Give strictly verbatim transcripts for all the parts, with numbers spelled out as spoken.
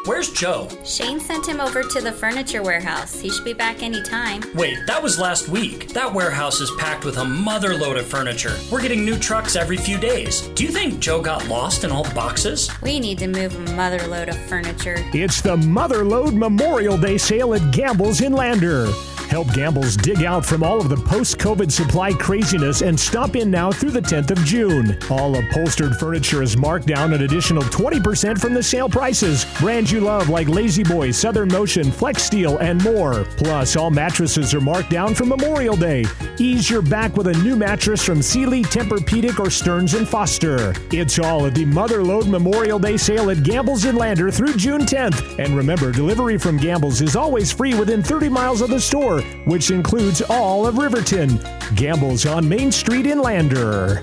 Where's Joe? Shane sent him over to the furniture warehouse. He should be back any time. Wait, that was last week. That warehouse is packed with a mother load of furniture. We're getting new trucks every few days. Do you think Joe got lost in all the boxes? We need to move a mother load of furniture. It's the Motherload Memorial Day sale at Gamble's in Lander. Help Gamble's dig out from all of the post-COVID supply craziness and stop in now through the tenth of June. All upholstered furniture is marked down an additional twenty percent from the sale prices. Brands you love like Lazy Boy, Southern Motion, Flex Steel, and more. Plus, all mattresses are marked down for Memorial Day. Ease your back with a new mattress from Sealy, Tempur-Pedic, or Stearns and Foster. It's all at the Motherload Memorial Day sale at Gamble's in Lander through June tenth. And remember, delivery from Gamble's is always free within thirty miles of the store, which includes all of Riverton. Gamble's on Main Street in Lander.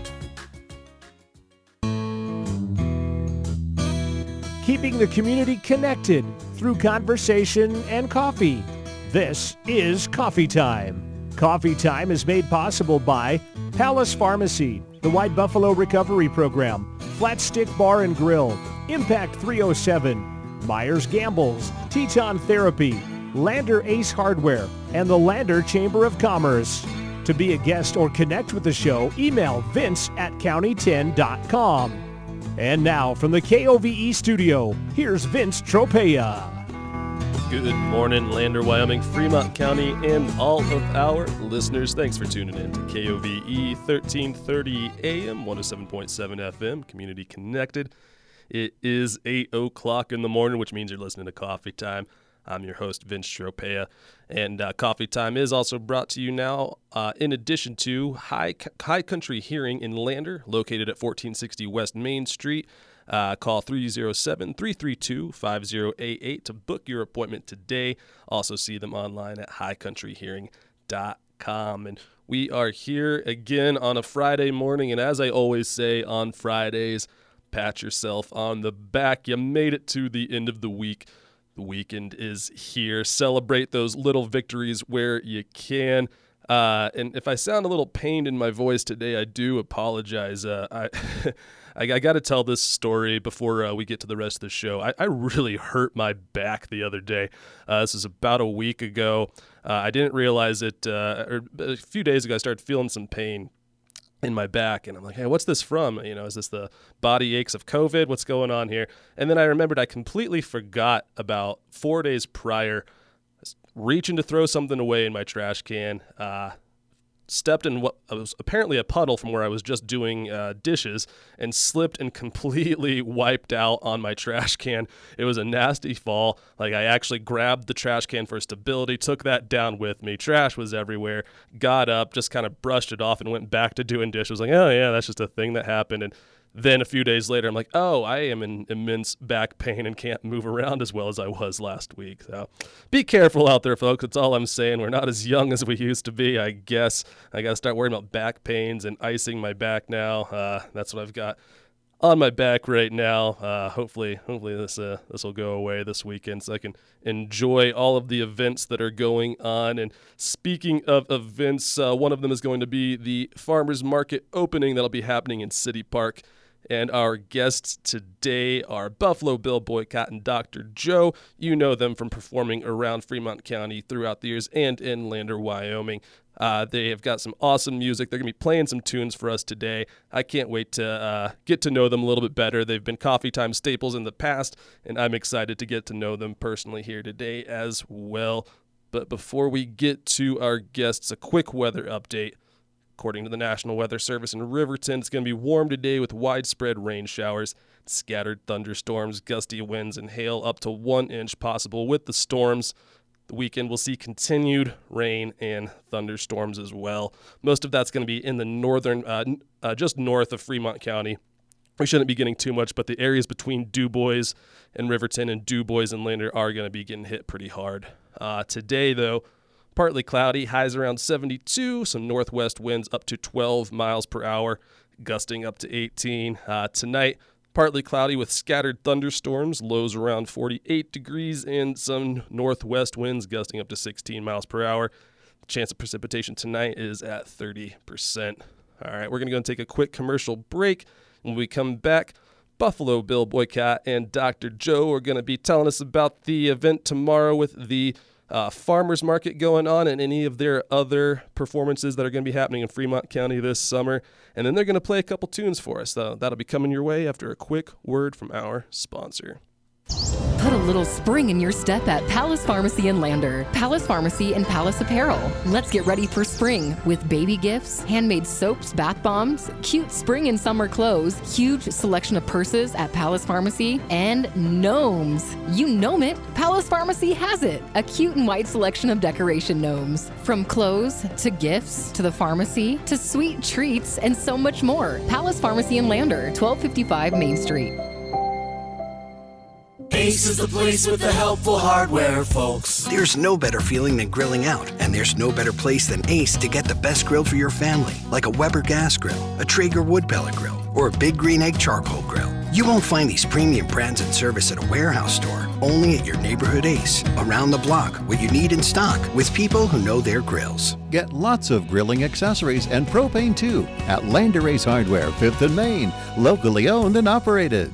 Keeping the community connected through conversation and coffee. This is Coffee Time. Coffee Time is made possible by Palace Pharmacy, the White Buffalo Recovery Program, Flat Stick Bar and Grill, Impact three oh seven, Myers Gambles, Teton Therapy, Lander Ace Hardware, and the Lander Chamber of Commerce. To be a guest or connect with the show, email vince at county ten dot com. And now from the K O V E studio, here's Vince Tropea. Good morning, Lander, Wyoming, Fremont County, and all of our listeners. Thanks for tuning in to K O V E thirteen thirty A M, one oh seven point seven F M, Community Connected. It is eight o'clock in the morning, which means you're listening to Coffee Time. I'm your host, Vince Tropea, and uh, Coffee Time is also brought to you now uh, in addition to High, High Country Hearing in Lander, located at fourteen sixty West Main Street. Uh, call three oh seven, three three two, five oh eight eight to book your appointment today. Also see them online at high country hearing dot com. And we are here again on a Friday morning, and as I always say on Fridays, pat yourself on the back. You made it to the end of the week. The weekend is here. Celebrate those little victories where you can. Uh, and if I sound a little pained in my voice today, I do apologize. Uh, I, I, I got to tell this story before uh, we get to the rest of the show. I, I really hurt my back the other day. Uh, this was about a week ago. Uh, I didn't realize it. Uh, or a few days ago, I started feeling some pain in my back, and I'm like, hey, what's this from? You know, is this the body aches of COVID? What's going on here? And then I remembered I completely forgot about four days prior, reaching to throw something away in my trash can, uh, stepped in what was apparently a puddle from where I was just doing uh, dishes, and slipped and completely wiped out on my trash can. It was a nasty fall. Like, I actually grabbed the trash can for stability, took that down with me. Trash was everywhere. Got up, just kind of brushed it off and went back to doing dishes. Like, oh yeah, that's just a thing that happened. And then a few days later, I'm like, oh, I am in immense back pain and can't move around as well as I was last week. So be careful out there, folks. That's all I'm saying. We're not as young as we used to be, I guess. I got to start worrying about back pains and icing my back now. Uh, that's what I've got on my back right now. Uh, hopefully, hopefully this uh, this will go away this weekend so I can enjoy all of the events that are going on. And speaking of events, uh, one of them is going to be the Farmers Market opening that'll be happening in City Park. And our guests today are Buffalo Bill Boycott and Doctor Joe. You know them from performing around Fremont County throughout the years and in Lander, Wyoming. Uh, they have got some awesome music. They're going to be playing some tunes for us today. I can't wait to uh, get to know them a little bit better. They've been Coffee Time staples in the past, and I'm excited to get to know them personally here today as well. But before we get to our guests, a quick weather update. According to the National Weather Service in Riverton, it's going to be warm today with widespread rain showers, scattered thunderstorms, gusty winds, and hail up to one inch possible with the storms. The weekend will see continued rain and thunderstorms as well. Most of that's going to be in the northern, uh, uh, just north of Fremont County. We shouldn't be getting too much, but the areas between DuBois and Riverton and DuBois and Lander are going to be getting hit pretty hard. Uh, today, though, partly cloudy, highs around seventy-two, some northwest winds up to twelve miles per hour, gusting up to eighteen. Uh, tonight, partly cloudy with scattered thunderstorms, lows around forty-eight degrees, and some northwest winds gusting up to sixteen miles per hour. The chance of precipitation tonight is at thirty percent. All right, we're going to go and take a quick commercial break. When we come back, Buffalo Bill Boycott and Doctor Joe are going to be telling us about the event tomorrow with the uh, farmers market going on and any of their other performances that are going to be happening in Fremont County this summer. And then they're going to play a couple tunes for us. So that'll be coming your way after a quick word from our sponsor. Put a little spring in your step at Palace Pharmacy in Lander. Palace Pharmacy and Palace Apparel. Let's get ready for spring with baby gifts, handmade soaps, bath bombs, cute spring and summer clothes, huge selection of purses at Palace Pharmacy, and gnomes. You gnome it, Palace Pharmacy has it. A cute and wide selection of decoration gnomes. From clothes to gifts to the pharmacy to sweet treats and so much more. Palace Pharmacy in Lander, twelve fifty-five Main Street. Ace is the place with the helpful hardware, folks. There's no better feeling than grilling out, and there's no better place than Ace to get the best grill for your family, like a Weber gas grill, a Traeger wood pellet grill, or a Big Green Egg charcoal grill. You won't find these premium brands and service at a warehouse store, only at your neighborhood Ace, around the block, where you need in stock, with people who know their grills. Get lots of grilling accessories and propane too at Lander Ace Hardware, fifth and Main, locally owned and operated.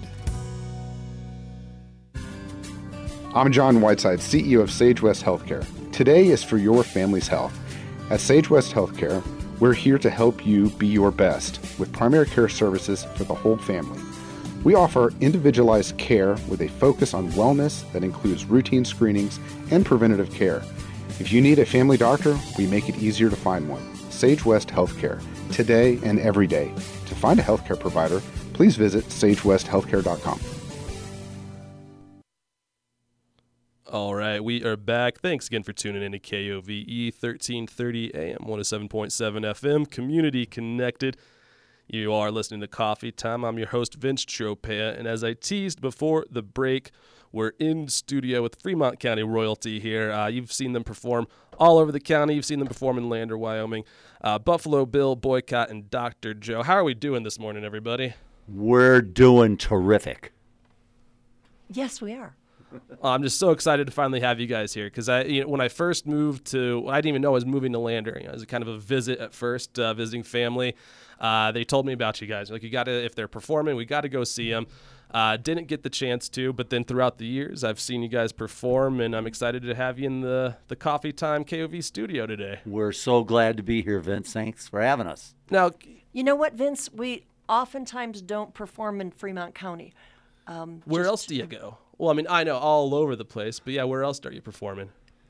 I'm John Whiteside, C E O of Sage West Healthcare. Today is for your family's health. At Sage West Healthcare, we're here to help you be your best with primary care services for the whole family. We offer individualized care with a focus on wellness that includes routine screenings and preventative care. If you need a family doctor, we make it easier to find one. Sage West Healthcare, today and every day. To find a healthcare provider, please visit sage west healthcare dot com. All right, we are back. Thanks again for tuning in to K O V E thirteen thirty A M, one oh seven point seven F M, Community Connected. You are listening to Coffee Time. I'm your host, Vince Tropea, and as I teased before the break, we're in studio with Fremont County royalty here. Uh, you've seen them perform all over the county. You've seen them perform in Lander, Wyoming. Uh, Buffalo Bill Boycott and Doctor Joe. How are we doing this morning, everybody? We're doing terrific. Yes, we are. I'm just so excited to finally have you guys here because I, you know, when I first moved to, I didn't even know I was moving to Lander. You know, it was kind of a visit at first, uh, visiting family. Uh, they told me about you guys. Like, you got to, if they're performing, we got to go see them. Uh, didn't get the chance to, but then throughout the years, I've seen you guys perform, and I'm excited to have you in the the Coffee Time K O V studio today. We're so glad to be here, Vince. Thanks for having us. Now, you know what, Vince? We oftentimes don't perform in Fremont County. Um, where just, else do you go? Well, I mean, I know all over the place, but yeah, where else are you performing?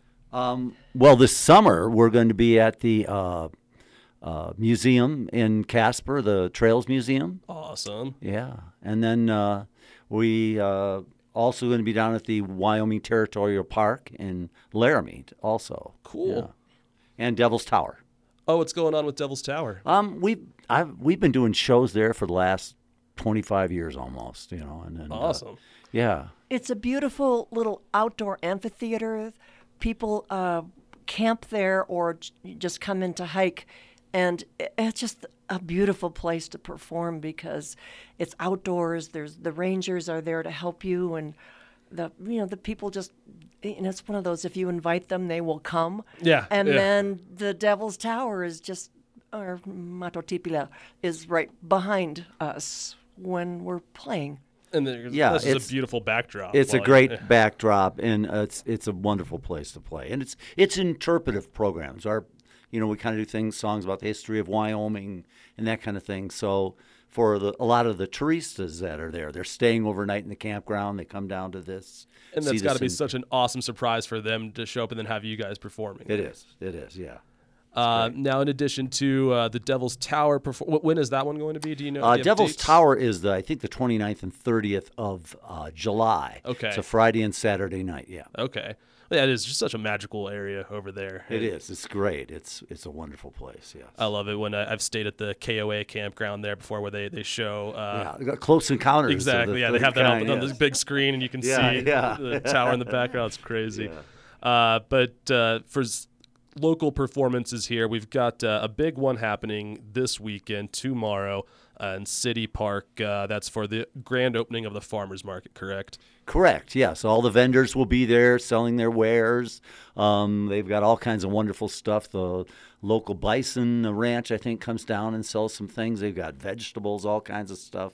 Um, well, this summer we're going to be at the uh, uh, museum in Casper, the Trails Museum. Awesome. Yeah, and then uh, we uh, also going to be down at the Wyoming Territorial Park in Laramie, also. Cool. Yeah. And Devil's Tower. Oh, what's going on with Devil's Tower? Um, we I've we've been doing shows there for the last twenty-five years almost, you know, and then awesome. Uh, yeah. It's a beautiful little outdoor amphitheater. People uh, camp there or j- just come in to hike, and it's just a beautiful place to perform because it's outdoors. There's the rangers are there to help you, and the you know the people just. And it's one of those, if you invite them, they will come. Yeah. And yeah. then the Devil's Tower is just, or Matotipila is right behind us when we're playing. And there's, yeah, this is a beautiful backdrop. It's like, a great yeah. backdrop, and uh, it's it's a wonderful place to play. And it's it's interpretive programs. Our, you know, we kind of do things, songs about the history of Wyoming and that kind of thing. So for the, a lot of the touristas that are there, they're staying overnight in the campground. They come down to this. And that's got to be in, such an awesome surprise for them to show up and then have you guys performing. It is. It is, yeah. Uh, now, in addition to uh, the Devil's Tower, perform- when is that one going to be? Do you know? Uh, do you Devil's dates? Tower is, the I think, the twenty-ninth and thirtieth of uh, July. Okay. It's a Friday and Saturday night, yeah. Okay. Yeah, it is just such a magical area over there. It is. It's great. It's it's a wonderful place, yes. I love it when I, I've stayed at the K O A campground there before where they, they show. Uh, yeah, Close Encounters. Exactly, the yeah. They have that kind, on, yes. on this big screen and you can yeah, see yeah. the tower in the background. It's crazy. Yeah. Uh, but uh, for s- local performances here, we've got uh, a big one happening this weekend, tomorrow, uh, in City Park. Uh, that's for the grand opening of the farmers market, correct? Correct, yes. All the vendors will be there selling their wares. Um, they've got all kinds of wonderful stuff. The local bison ranch, I think, comes down and sells some things. They've got vegetables, all kinds of stuff.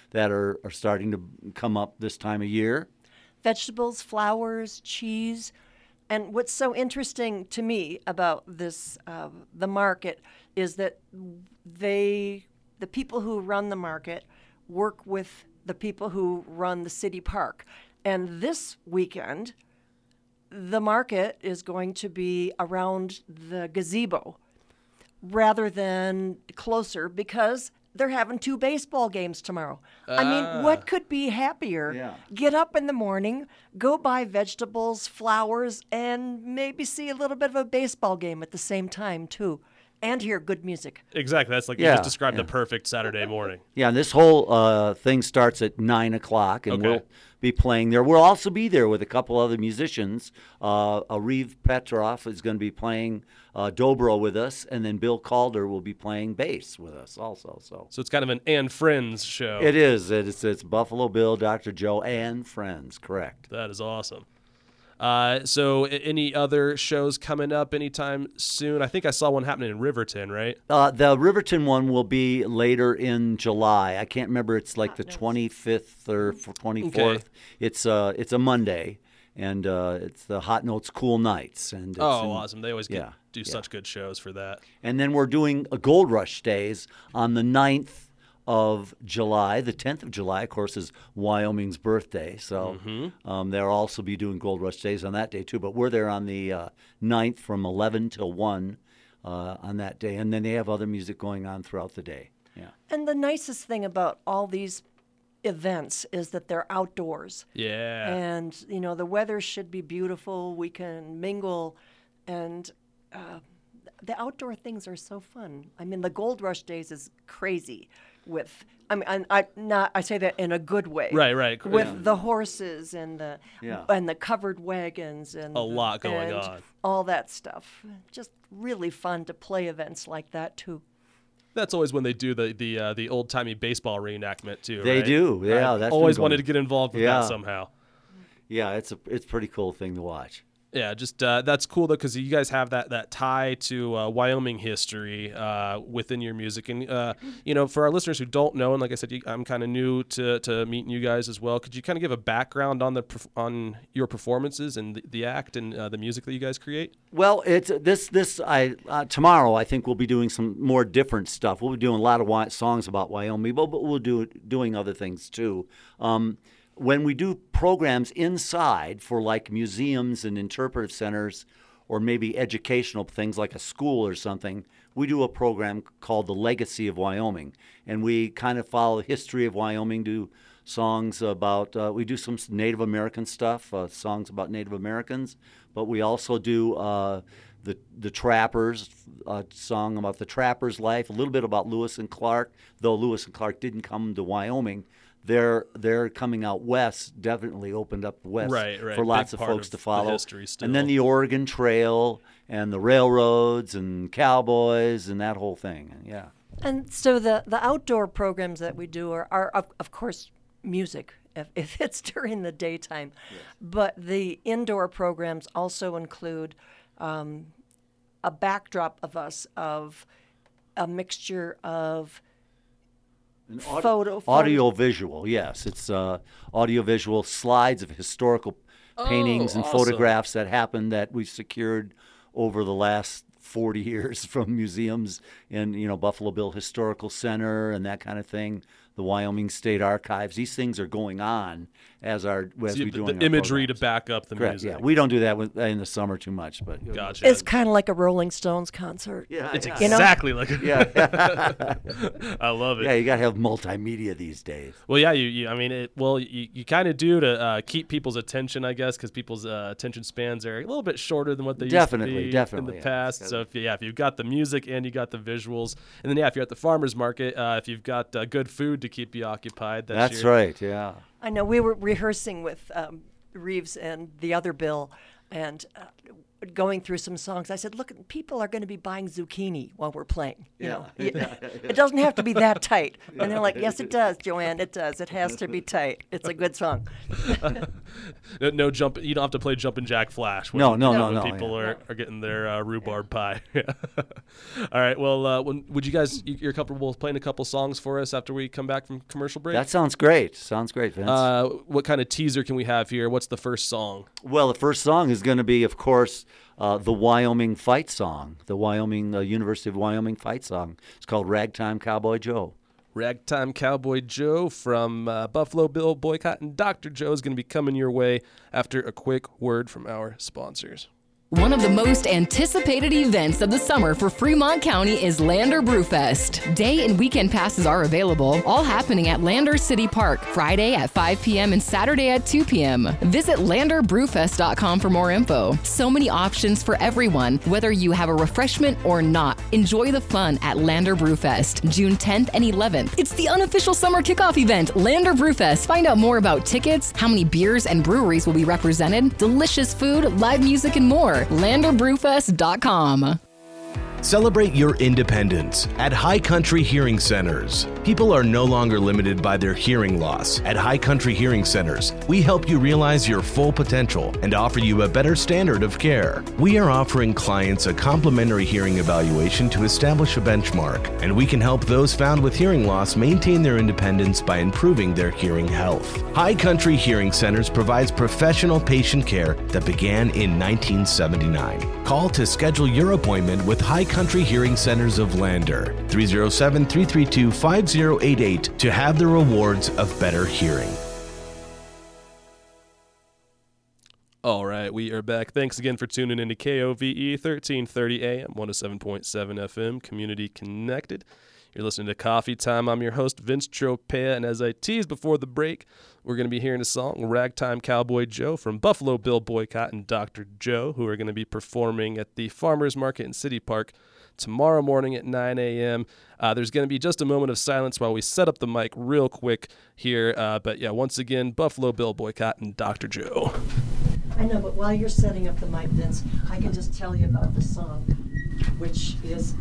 that are, are starting to come up this time of year. Vegetables, flowers, cheese. And what's so interesting to me about this, uh, the market, is that they, the people who run the market work with the people who run the city park. And this weekend, the market is going to be around the gazebo rather than closer because they're having two baseball games tomorrow. Uh, I mean, what could be happier? Yeah. Get up in the morning, go buy vegetables, flowers, and maybe see a little bit of a baseball game at the same time, too. And hear good music. Exactly. That's like yeah, you just described yeah. the perfect Saturday morning. Yeah, and this whole uh, thing starts at nine o'clock, and okay. we'll be playing there. We'll also be there with a couple other musicians. Uh, Ariv Petrov is going to be playing uh, dobro with us, and then Bill Calder will be playing bass with us also. So, so it's kind of an and friends show. It is. It's, it's Buffalo Bill, Doctor Joe, and friends, correct. That is awesome. Uh, so any other shows coming up anytime soon? I think I saw one happening in Riverton, right? Uh, the Riverton one will be later in July. I can't remember. It's like the twenty-fifth or twenty-fourth. Okay. It's uh, it's a Monday, and uh, it's the Hot Notes Cool Nights. And it's oh, in, awesome! They always get, yeah, do yeah. such good shows for that. And then we're doing a Gold Rush Days on the ninth of July. The tenth of July, of course, is Wyoming's birthday. So mm-hmm. um, they'll also be doing Gold Rush Days on that day, too. But we're there on the uh, ninth from eleven till one uh, on that day. And then they have other music going on throughout the day. Yeah. And the nicest thing about all these events is that they're outdoors. Yeah. And, you know, the weather should be beautiful. We can mingle. And uh, the outdoor things are so fun. I mean, the Gold Rush Days is crazy. With, I mean, I, I not I say that in a good way. Right, right. With yeah. the horses and the yeah. and the covered wagons and a lot going and on. All that stuff. Just really fun to play events like that too. That's always when they do the the uh, the old timey baseball reenactment too. They right? do, yeah. I've that's always wanted to get involved with yeah. that somehow. Yeah, it's a it's a pretty cool thing to watch. Yeah, just uh, that's cool though because you guys have that that tie to uh, Wyoming history uh, within your music, and uh, you know, for our listeners who don't know, and like I said, you, I'm kind of new to, to meeting you guys as well. Could you kind of give a background on the on your performances and the, the act and uh, the music that you guys create? Well, it's this this I uh, tomorrow I think we'll be doing some more different stuff. We'll be doing a lot of wy- songs about Wyoming, but, but we'll do doing other things too. Um, When we do programs inside for like museums and interpretive centers or maybe educational things like a school or something, we do a program called The Legacy of Wyoming. And we kind of follow the history of Wyoming, do songs about, uh, we do some Native American stuff, uh, songs about Native Americans, but we also do uh, the the Trappers, a song about the Trappers' life, a little bit about Lewis and Clark, though Lewis and Clark didn't come to Wyoming. They're they're coming out west, definitely opened up west right, right. for lots Big of part folks of to follow. The history still. And then the Oregon Trail and the railroads and cowboys and that whole thing. Yeah. And so the, the outdoor programs that we do are, are of, of course, music, if, if it's during the daytime. Yes. But the indoor programs also include um, a backdrop of us of a mixture of An aud- photo, audio visual, yes. It's uh, audio visual slides of historical Oh, paintings and awesome. photographs that happened that we secured over the last forty years from museums in, you know, Buffalo Bill Historical Center and that kind of thing, the Wyoming State Archives. These things are going on as our as So we the, do the imagery to back up the Correct, music. yeah. We don't do that with, in the summer too much, but Gotcha. It's kind of like a Rolling Stones concert. Yeah, It's yeah. exactly like a Yeah. I love it. Yeah, you got to have multimedia these days. Well, yeah, you, you I mean, it. Well, you, you kind of do to uh, keep people's attention, I guess, because people's uh, attention spans are a little bit shorter than what they Definitely, used to be definitely, in the yeah. past. So, if you, yeah, if you've got the music and you got the visuals, and then yeah, if you're at the farmers market, uh, if you've got uh, good food to keep you occupied, that's, That's your, right, yeah. I know we were rehearsing with um, Reeves and the other Bill and uh, going through some songs. I said, look, people are going to be buying zucchini while we're playing. You Yeah. know, it, it doesn't have to be that tight. And they're like, yes, it does, Joanne, it does. It has to be tight. It's a good song. no, no jump. You don't have to play Jumpin' Jack Flash. When, No, no, you no, when no, People yeah. are, are getting their uh, rhubarb pie. All right. Well, uh, when, would you guys? you- You're comfortable with playing a couple songs for us after we come back from commercial break? That sounds great. Sounds great, Vince. Uh, what kind of teaser can we have here? What's the first song? Well, the first song is going to be, of course, uh, the Wyoming fight song, the Wyoming uh, University of Wyoming fight song. It's called Ragtime Cowboy Joe. Ragtime Cowboy Joe from uh, Buffalo Bill Boycott and Doctor Joe is going to be coming your way after a quick word from our sponsors. One of the most anticipated events of the summer for Fremont County is Lander Brewfest. Day and weekend passes are available, all happening at Lander City Park, Friday at five p.m. and Saturday at two p.m. Visit lander brewfest dot com for more info. So many options for everyone, whether you have a refreshment or not. Enjoy the fun at Lander Brewfest, June tenth and eleventh. It's the unofficial summer kickoff event, Lander Brewfest. Find out more about tickets, how many beers and breweries will be represented, delicious food, live music, and more. lander brewfest dot com. Celebrate your independence at High Country Hearing Centers. People are no longer limited by their hearing loss. At High Country Hearing Centers, we help you realize your full potential and offer you a better standard of care. We are offering clients a complimentary hearing evaluation to establish a benchmark, and we can help those found with hearing loss maintain their independence by improving their hearing health. High Country Hearing Centers provides professional patient care that began in nineteen seventy-nine. Call to schedule your appointment with High Country Hearing Centers of Lander, three oh seven, three three two, five oh eight eight, to have the rewards of better hearing. All right, we are back. Thanks again for tuning in to K O V E thirteen thirty A M, one oh seven point seven F M, Community Connected. You're listening to Coffee Time. I'm your host, Vince Tropea, and as I teased before the break, we're going to be hearing a song, Ragtime Cowboy Joe, from Buffalo Bill Boycott and Doctor Joe, who are going to be performing at the Farmers Market in City Park tomorrow morning at nine a.m. Uh, there's going to be just a moment of silence while we set up the mic real quick here. Uh, but yeah, once again, Buffalo Bill Boycott and Doctor Joe. I know, but while you're setting up the mic, Vince, I can just tell you about the song, which is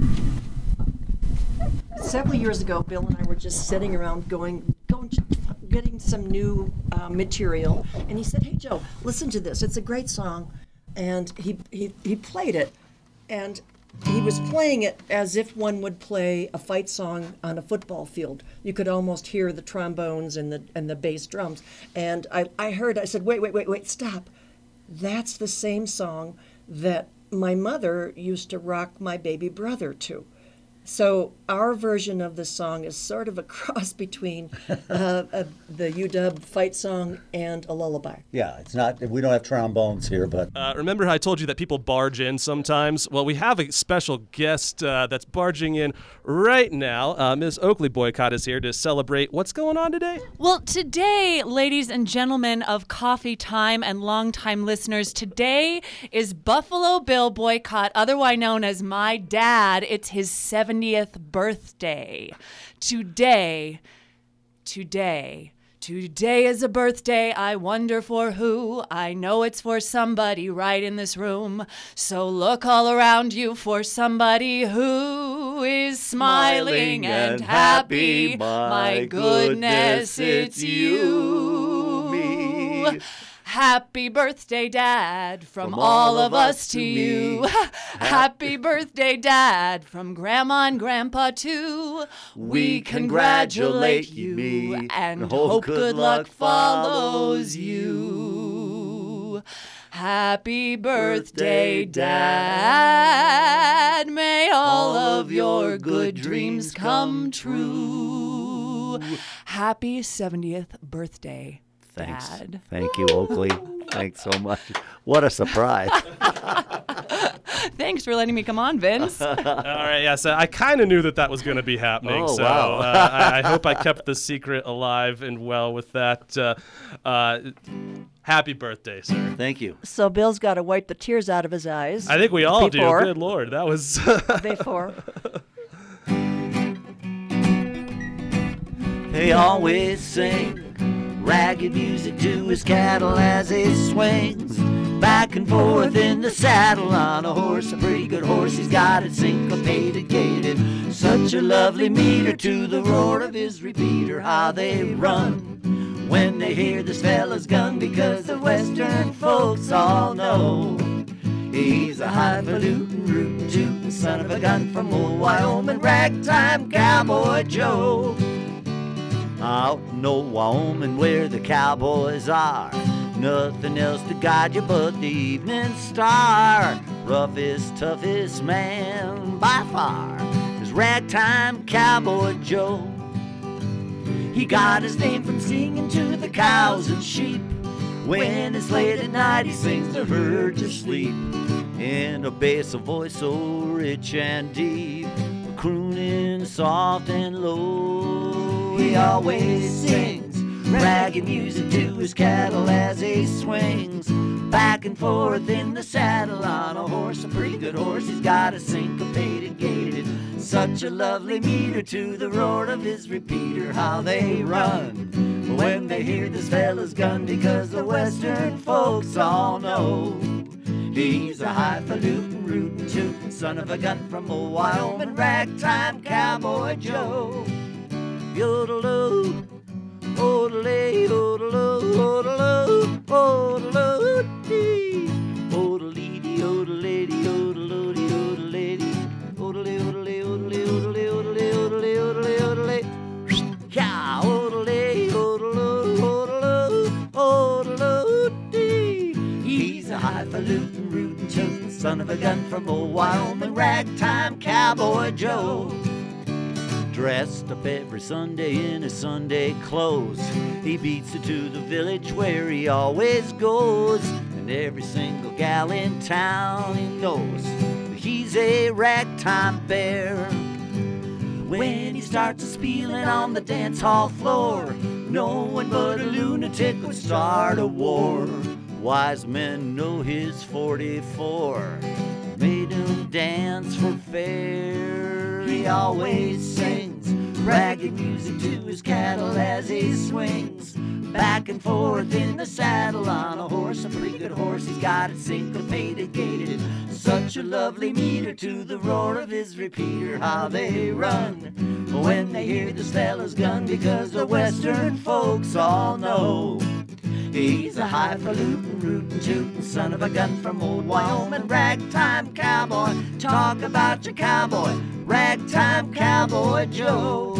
several years ago. Bill and I were just sitting around going, going, getting some new uh, material, and he said, "Hey, Joe, listen to this. It's a great song," and he he he played it, and he was playing it as if one would play a fight song on a football field. You could almost hear the trombones and the and the bass drums. And I, I heard, I said, wait, wait, wait, wait, stop. That's the same song that my mother used to rock my baby brother to. So our version of the song is sort of a cross between uh, uh, the U W fight song and a lullaby. Yeah, it's not. We don't have trombones here, but Uh, remember how I told you that people barge in sometimes? Well, we have a special guest uh, that's barging in right now. Uh, Miz Oakley Boycott is here to celebrate. What's going on today? Well, today, ladies and gentlemen of Coffee Time and longtime listeners, today is Buffalo Bill Boycott, otherwise known as my dad. It's his seventieth birthday. Today, today, today is a birthday. I wonder for who. I know it's for somebody right in this room. So look all around you for somebody who is smiling and happy. My goodness, it's you. Me. Happy birthday, Dad, from, from all, all of us to you. Happy birthday, Dad, from Grandma and Grandpa too. We congratulate you and hope good luck follows you. Happy birthday, Dad. May all of your good dreams come true. Happy seventieth birthay. Thanks. Dad. Thank you, Oakley. Thanks so much. What a surprise. Thanks for letting me come on, Vince. All right, yeah, so I kind of knew that that was going to be happening. Oh, so wow. uh, I, I hope I kept the secret alive and well with that. Uh, uh, happy birthday, sir. Thank you. So Bill's got to wipe the tears out of his eyes. I think we all before. do. Good Lord, that was... Before. They always sing ragged music to his cattle as he swings back and forth in the saddle on a horse, a pretty good horse. He's got it syncopated, gated, such a lovely meter to the roar of his repeater. How they run when they hear this fella's gun, because the western folks all know he's a highfalutin, rootin' tootin' son of a gun from old Wyoming, ragtime cowboy Joe. Out in old Wyoming where the cowboys are, nothing else to guide you but the evening star. Roughest, toughest man by far is ragtime cowboy Joe. He got his name from singing to the cows and sheep. When it's late at night, he sings the herd to sleep in a bass of voice so rich and deep, crooning soft and low. He always sings ragged music to his cattle as he swings back and forth in the saddle on a horse, a pretty good horse. He's got a syncopated gaited, such a lovely meter to the roar of his repeater. How they run when they hear this fella's gun, because the western folks all know he's a highfalutin, rootin' tootin' son of a gun from old Wyoming, ragtime cowboy Joe. Yodeloo, odelay, yodeloo, odeloo, odeloo, dee, odelee, odelay, odeloo, odelay, odelay, odelay, odelay, odelay, odelay, odelay, odelay, odelay, yeah, odelay, odeloo, odeloo, odeloo, dee. He's a highfalutin, rootin' tootin' son of a gun from old Wyoming, ragtime cowboy Joe. Dressed up every Sunday in his Sunday clothes, he beats it to the village where he always goes, and every single gal in town he knows he's a ragtime bear. When he starts a-spieling on the dance hall floor, no one but a lunatic would start a war. Wise men know his forty-four made him dance for fair. He always sings ragged music to his cattle as he swings back and forth in the saddle on a horse, a pretty good horse. He's got it syncopated, gaited, such a lovely meter to the roar of his repeater. How they run when they hear this fella's gun, because the western folks all know he's a highfalutin, rootin' tootin' son of a gun from old Wyoming, ragtime cowboy. Talk about your cowboy, ragtime cowboy Joe.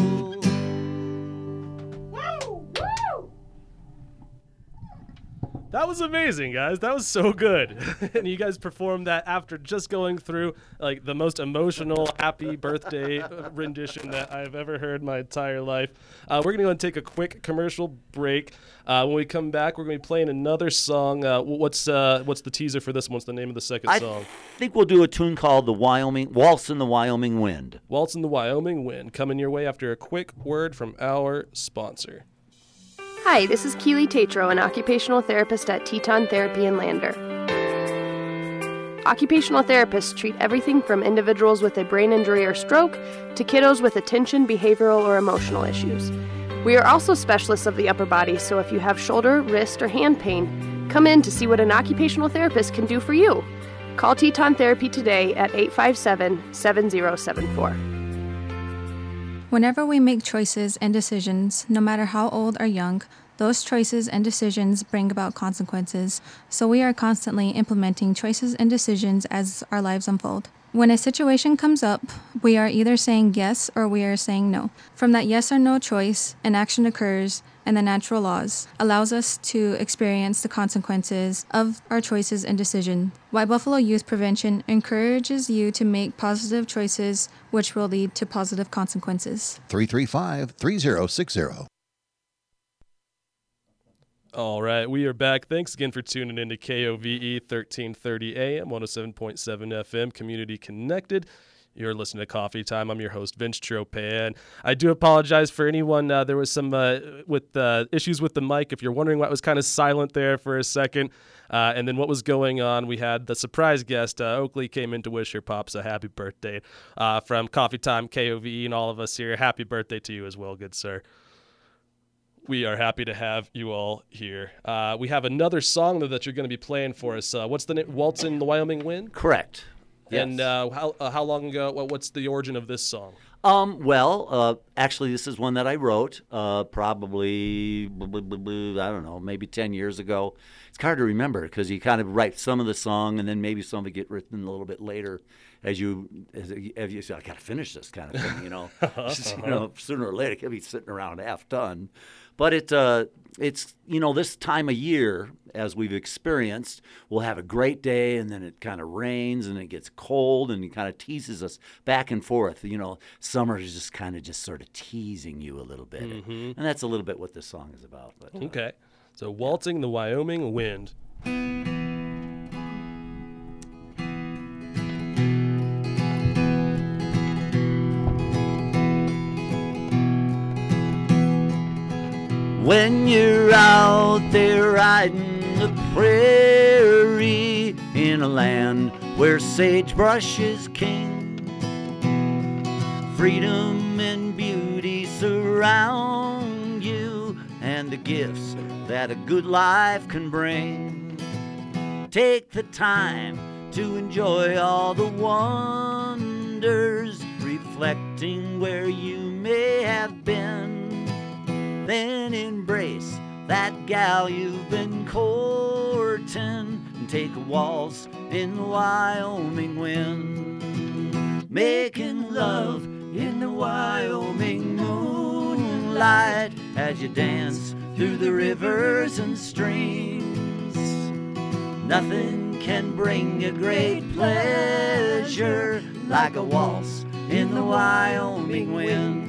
That was amazing, guys. That was so good. And you guys performed that after just going through like the most emotional happy birthday rendition that I've ever heard my entire life. Uh, we're going to go and take a quick commercial break. Uh, when we come back, we're going to be playing another song. Uh, what's uh, what's the teaser for this one? What's the name of the second I song? I think we'll do a tune called the Wyoming Waltz in the Wyoming Wind. Waltz in the Wyoming Wind. Coming your way after a quick word from our sponsor. Hi, this is Keely Tatro, an occupational therapist at Teton Therapy in Lander. Occupational therapists treat everything from individuals with a brain injury or stroke to kiddos with attention, behavioral, or emotional issues. We are also specialists of the upper body, so if you have shoulder, wrist, or hand pain, come in to see what an occupational therapist can do for you. Call Teton Therapy today at eight five seven, seven zero seven four. Whenever we make choices and decisions, no matter how old or young, those choices and decisions bring about consequences, so we are constantly implementing choices and decisions as our lives unfold. When a situation comes up, we are either saying yes or we are saying no. From that yes or no choice, an action occurs, and the natural laws allows us to experience the consequences of our choices and decisions. Why Buffalo Youth Prevention encourages you to make positive choices which will lead to positive consequences. three three five, three zero six zero. All right, we are back. Thanks again for tuning in to K O V E thirteen thirty A M, one oh seven point seven F M, Community Connected. You're listening to Coffee Time. I'm your host, Vince Troppan. I do apologize for anyone. Uh, there was some uh, with uh, issues with the mic. If you're wondering why it was kind of silent there for a second, uh, and then what was going on, we had the surprise guest. Uh, Oakley came in to wish her pops a happy birthday uh, from Coffee Time, K O V E, and all of us here. Happy birthday to you as well, good sir. We are happy to have you all here. Uh, we have another song, though, that you're going to be playing for us. Uh, what's the name? Waltz in the Wyoming Wind? Correct. Yes. And uh, how uh, how long ago? What, what's the origin of this song? Um, well, uh, actually, this is one that I wrote uh, probably, blah, blah, blah, blah, I don't know, maybe ten years ago. It's hard to remember because you kind of write some of the song and then maybe some of it get written a little bit later as you, as, as you say, I got to finish this kind of thing, you know. Just, you know, sooner or later, it could be sitting around half done. But it, uh, it's, you know, this time of year, as we've experienced, we'll have a great day and then it kind of rains and it gets cold and it kind of teases us back and forth. You know, summer is just kind of just sort of teasing you a little bit. Mhm. And that's a little bit what this song is about. But, uh, Okay. So Waltzing the Wyoming Wind. When you're out there riding the prairie in a land where sagebrush is king, freedom and beauty surround you, and the gifts that a good life can bring. Take the time to enjoy all the wonders, reflecting where you may have been. Then embrace that gal you've been courting and take a waltz in the Wyoming wind. Making love in the Wyoming moonlight as you dance through the rivers and streams. Nothing can bring a great pleasure like a waltz in the Wyoming wind.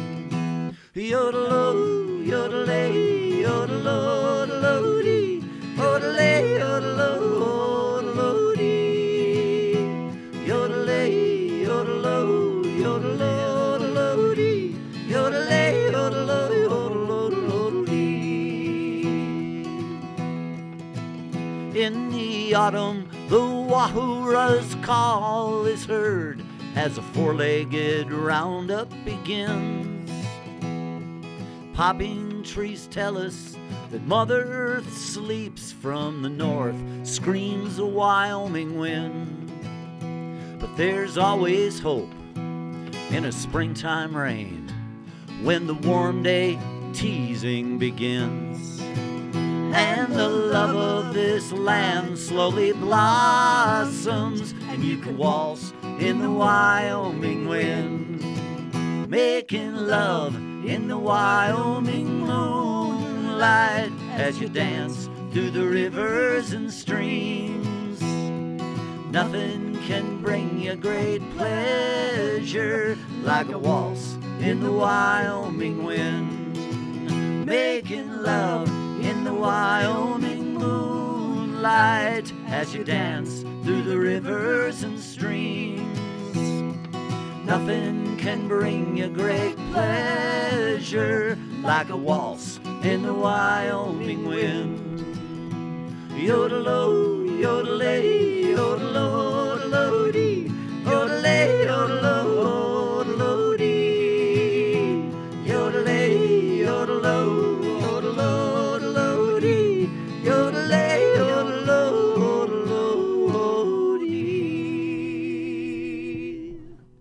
Yodel-o, yodel-ay, yodel-o, yodel-o-dee, yodel-ay, yodel-o, yodel-o-dee, yodel-ay, yodel-o, yodel-o, yodel-o-dee, yodel-ay, yodel-o, yodel-o, yodel-o-dee. In the autumn, the wahoora's call is heard as a four-legged roundup begins. Popping trees tell us that Mother Earth sleeps. From the north screams a Wyoming wind. But there's always hope in a springtime rain when the warm day teasing begins. And the love of this land slowly blossoms, and you can waltz in the Wyoming wind. Making love in the Wyoming moonlight as you dance through the rivers and streams. Nothing can bring you great pleasure like a waltz in the Wyoming wind. Making love in the Wyoming moonlight as you dance through the rivers and streams. Nothing can bring you great pleasure like a waltz in the Wyoming wind. Yodel-o, yodel-ay, yodel-o, yodel-o-dee, yodel-ay, yodel-o, yodel-o-dee, yodel-ay, yodel-o, yodel-o, yodel-o-dee, yodel-ay, yodel-o, yodel-o-dee.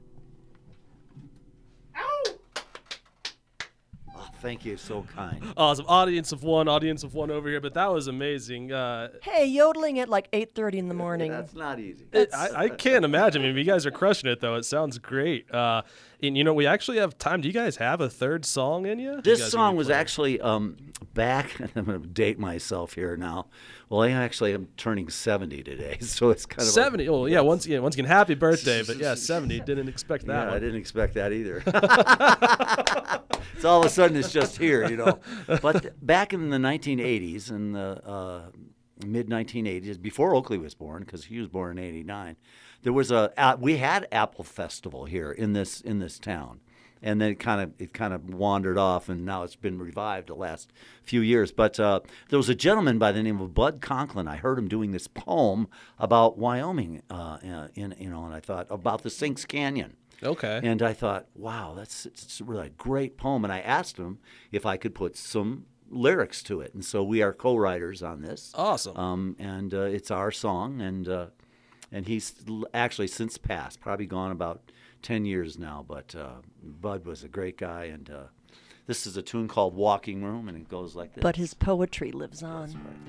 Thank you, so kind. Awesome. Audience of one, audience of one over here, but that was amazing. Uh, Hey, yodeling at like eight thirty in the morning. That's not easy. it, I, I can't imagine. I mean, you guys are crushing it, though. It sounds great. Uh, and, you know, we actually have time. Do you guys have a third song in you? This You guys song gonna was play? actually um, back, I'm going to date myself here now. Well, I actually am turning seventy today, so it's kind of seventy. Like, oh, yeah. Once again, once again, happy birthday. But yeah, seventy. Didn't expect that. Yeah, one. I didn't expect that either. So all of a sudden it's just here, you know. But th- back in the nineteen eighties, in the uh, mid nineteen eighties, before Oakley was born, because he was born in eighty-nine, there was a uh, we had Apple Festival here in this in this town. And then it kind of it kind of wandered off, and now it's been revived the last few years. But uh, there was a gentleman by the name of Bud Conklin. I heard him doing this poem about Wyoming, uh, in you know, and I thought about the Sinks Canyon. Okay. And I thought, wow, that's it's really a great poem. And I asked him if I could put some lyrics to it, and so we are co-writers on this. Awesome. Um, and uh, it's our song, and uh, and he's l- actually since passed, probably gone about ten years now. But uh, Bud was a great guy, and uh, this is a tune called Walking Room, and it goes like this. But his poetry lives on. That's right.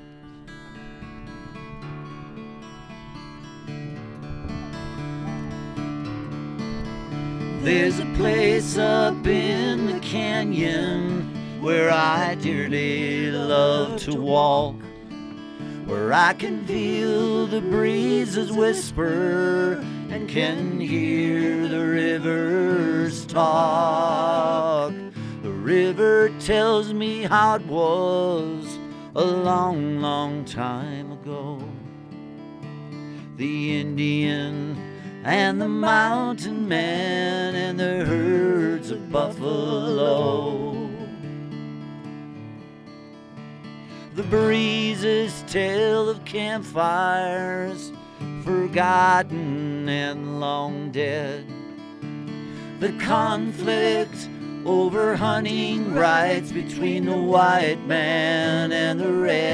There's a place up in the canyon where I dearly love to walk, where I can feel the breezes whisper and can hear the rivers talk. The river tells me how it was a long, long time ago. The Indian and the mountain man and the herds of buffalo. The breezes tell of campfires, forgotten and long dead. The conflict over hunting rights between the white man and the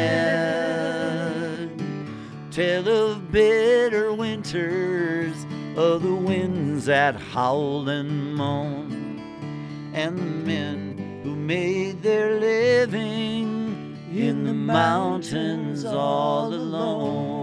red. Tell of bitter winters, of the winds that howl and moan, and the men who made their living in the mountains all alone.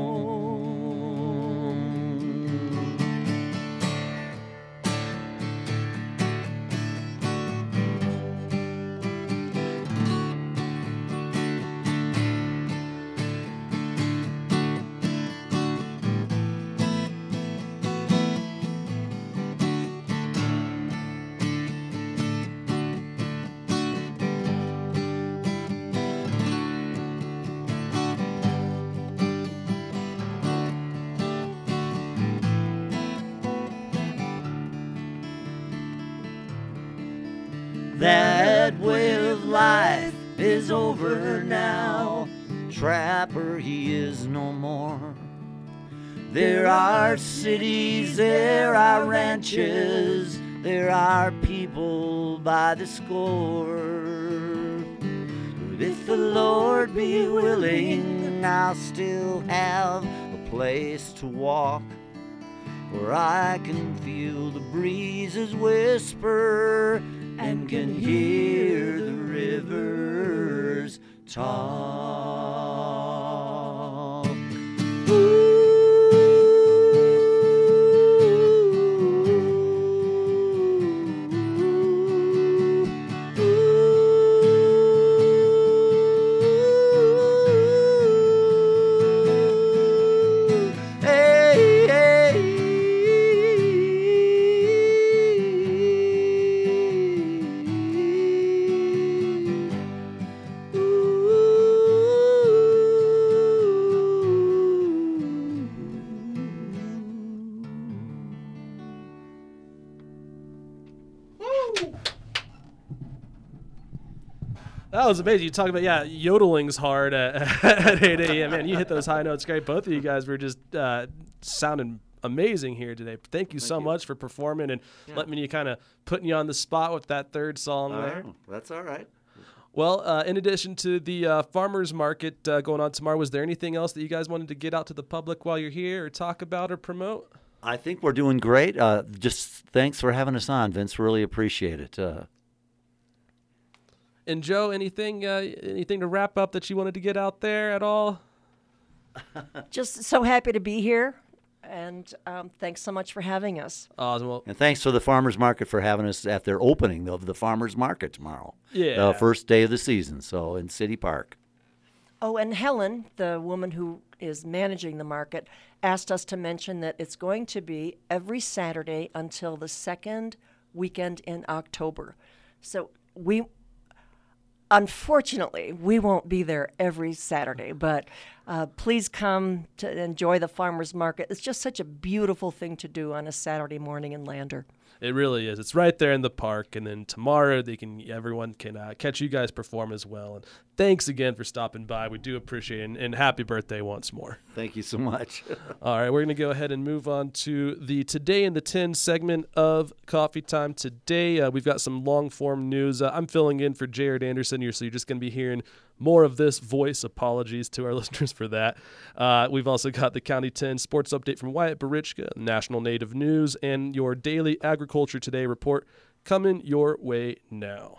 That way of life is over now. Trapper, he is no more. There are cities, there are ranches, there are people by the score. But if the Lord be willing, I'll still have a place to walk, where I can feel the breezes whisper and can hear the rivers talk. Ooh. That was amazing. You talk about, yeah, yodeling's hard at, at eight a.m. Man, you hit those high notes great. Both of you guys were just uh, sounding amazing here today. Thank you Thank so you. much for performing and yeah. letting me kind of putting you on the spot with that third song oh, there. That's all right. Well, uh, in addition to the uh, farmers market uh, going on tomorrow, was there anything else that you guys wanted to get out to the public while you're here or talk about or promote? I think we're doing great. Uh, just thanks for having us on, Vince. Really appreciate it. Uh, And Joe, anything uh, anything to wrap up that you wanted to get out there at all? Just so happy to be here, and um, thanks so much for having us. Awesome. Well, and thanks to the Farmers Market for having us at their opening of the Farmers Market tomorrow. Yeah. The first day of the season, so in City Park. Oh, and Helen, the woman who is managing the market, asked us to mention that it's going to be every Saturday until the second weekend in October. So we... Unfortunately, we won't be there every Saturday, but uh, please come to enjoy the farmers market. It's just such a beautiful thing to do on a Saturday morning in Lander. It really is. It's right there in the park, and then tomorrow they can everyone can uh, catch you guys perform as well. And thanks again for stopping by. We do appreciate it, and, and happy birthday once more. Thank you so much. All right, we're going to go ahead and move on to the Today in the Tin segment of Coffee Time. Today, uh, we've got some long-form news. Uh, I'm filling in for Jared Anderson here, so you're just going to be hearing more of this voice. Apologies to our listeners for that. Uh, we've also got the County ten Sports Update from Wyatt Barichka, National Native News, and your daily Agriculture Today report coming your way now.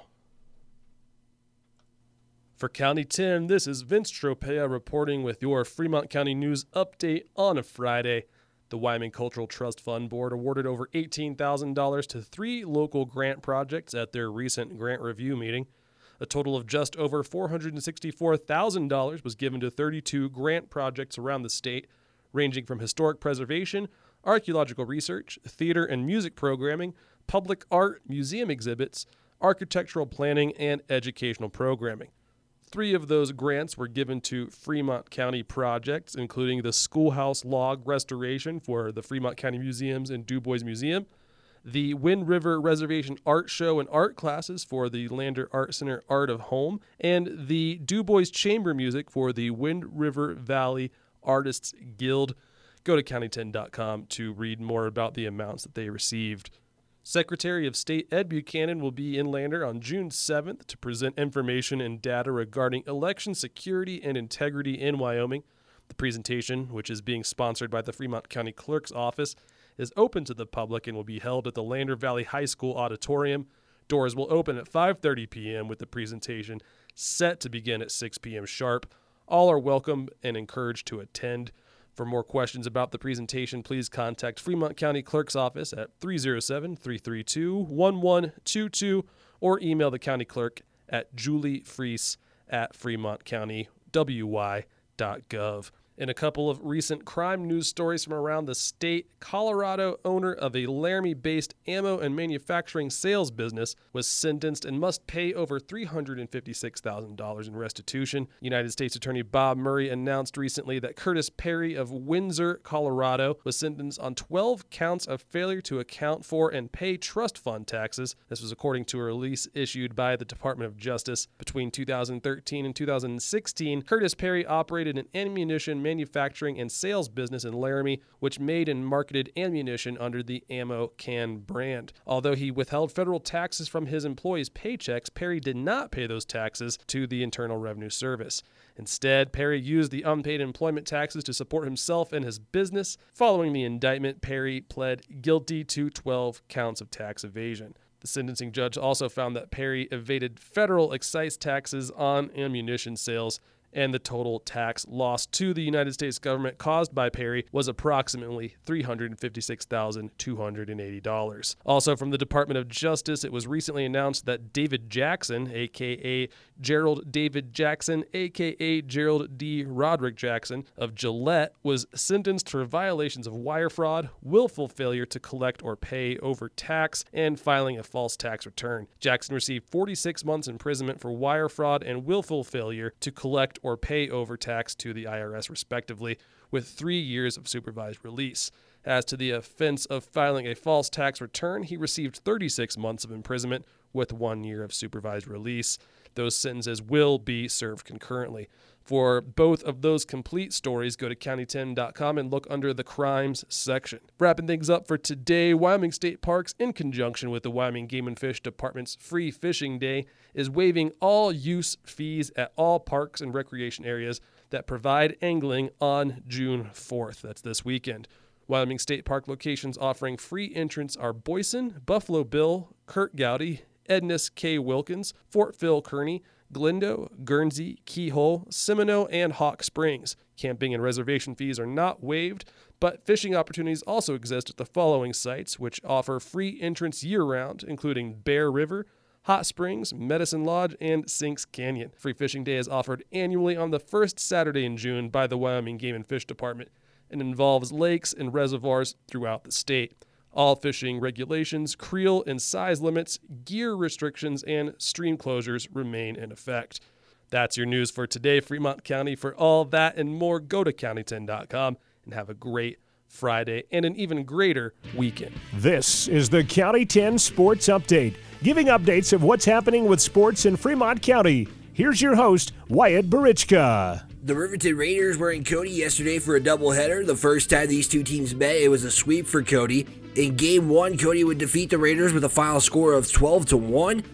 For County ten, this is Vince Tropea reporting with your Fremont County News update on a Friday. The Wyoming Cultural Trust Fund Board awarded over eighteen thousand dollars to three local grant projects at their recent grant review meeting. A total of just over four hundred sixty-four thousand dollars was given to thirty-two grant projects around the state, ranging from historic preservation, archaeological research, theater and music programming, public art, museum exhibits, architectural planning, and educational programming. Three of those grants were given to Fremont County projects, including the schoolhouse log restoration for the Fremont County Museums and Du Bois Museum, the Wind River Reservation Art Show and art classes for the Lander Art Center Art of Home, and the Du Bois Chamber Music for the Wind River Valley Artists Guild. Go to county ten dot com to read more about the amounts that they received. Secretary of State Ed Buchanan will be in Lander on June seventh to present information and data regarding election security and integrity in Wyoming. The presentation, which is being sponsored by the Fremont County Clerk's Office, is open to the public and will be held at the Lander Valley High School Auditorium. Doors will open at five thirty p.m. with the presentation set to begin at six p.m. sharp. All are welcome and encouraged to attend. For more questions about the presentation, please contact Fremont County Clerk's Office at three oh seven, three three two, one one two two or email the county clerk at juliefreese at fremont county w y dot gov. In a couple of recent crime news stories from around the state, Colorado owner of a Laramie-based ammo and manufacturing sales business was sentenced and must pay over three hundred fifty-six thousand dollars in restitution. United States Attorney Bob Murray announced recently that Curtis Perry of Windsor, Colorado, was sentenced on twelve counts of failure to account for and pay trust fund taxes. This was according to a release issued by the Department of Justice. Between two thousand thirteen and two thousand sixteen, Curtis Perry operated an ammunition manufacturing and sales business in Laramie, which made and marketed ammunition under the Ammo Can brand. Although he withheld federal taxes from his employees' paychecks, Perry did not pay those taxes to the Internal Revenue Service. Instead, Perry used the unpaid employment taxes to support himself and his business. Following the indictment, Perry pled guilty to twelve counts of tax evasion. The sentencing judge also found that Perry evaded federal excise taxes on ammunition sales, and the total tax loss to the United States government caused by Perry was approximately three hundred fifty-six thousand two hundred eighty dollars. Also from the Department of Justice, it was recently announced that David Jackson, a k a. Gerald David Jackson, a k a. Gerald D. Roderick Jackson of Gillette, was sentenced for violations of wire fraud, willful failure to collect or pay over tax, and filing a false tax return. Jackson received forty-six months imprisonment for wire fraud and willful failure to collect or pay over tax to the I R S, respectively, with three years of supervised release. As to the offense of filing a false tax return, he received thirty-six months of imprisonment with one year of supervised release. Those sentences will be served concurrently. For both of those complete stories, go to county ten dot com and look under the crimes section. Wrapping things up for today, Wyoming State Parks, in conjunction with the Wyoming Game and Fish Department's Free Fishing Day, is waiving all use fees at all parks and recreation areas that provide angling on June fourth. That's this weekend. Wyoming State Park locations offering free entrance are Boyson, Buffalo Bill, Kurt Gowdy, Edness K. Wilkins, Fort Phil Kearney, Glendo, Guernsey, Keyhole, Seminole, and Hawk Springs. Camping and reservation fees are not waived, but fishing opportunities also exist at the following sites, which offer free entrance year-round, including Bear River, Hot Springs, Medicine Lodge, and Sinks Canyon. Free Fishing Day is offered annually on the first Saturday in June by the Wyoming Game and Fish Department and involves lakes and reservoirs throughout the state. All fishing regulations, creel and size limits, gear restrictions, and stream closures remain in effect. That's your news for today, Fremont County. For all that and more, go to county ten dot com and have a great Friday and an even greater weekend. This is the County ten Sports Update, giving updates of what's happening with sports in Fremont County. Here's your host, Wyatt Barichka. The Riverton Raiders were in Cody yesterday for a doubleheader. The first time these two teams met, it was a sweep for Cody. In Game one, Cody would defeat the Raiders with a final score of twelve to one.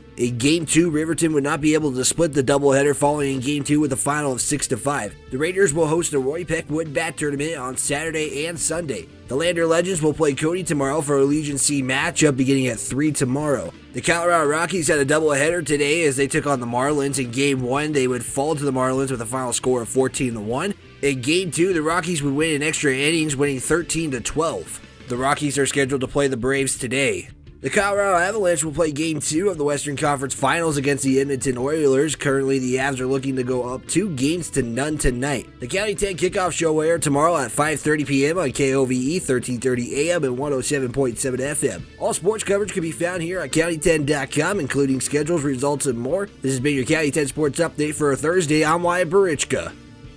In Game two, Riverton would not be able to split the doubleheader following in Game two with a final of six to five. The Raiders will host the Roy Peck Wood Bat Tournament on Saturday and Sunday. The Lander Legends will play Cody tomorrow for a Legion C matchup beginning at three tomorrow. The Colorado Rockies had a doubleheader today as they took on the Marlins. In Game one, they would fall to the Marlins with a final score of fourteen to one. In Game two, the Rockies would win in extra innings, winning thirteen to twelve. The Rockies are scheduled to play the Braves today. The Colorado Avalanche will play Game two of the Western Conference Finals against the Edmonton Oilers. Currently, the Avs are looking to go up two games to none tonight. The County ten kickoff show will air tomorrow at five thirty p.m. on K O V E, thirteen thirty a.m. and one oh seven point seven F M. All sports coverage can be found here at county ten dot com, including schedules, results, and more. This has been your County ten Sports Update for a Thursday. I'm Wyatt Barichka.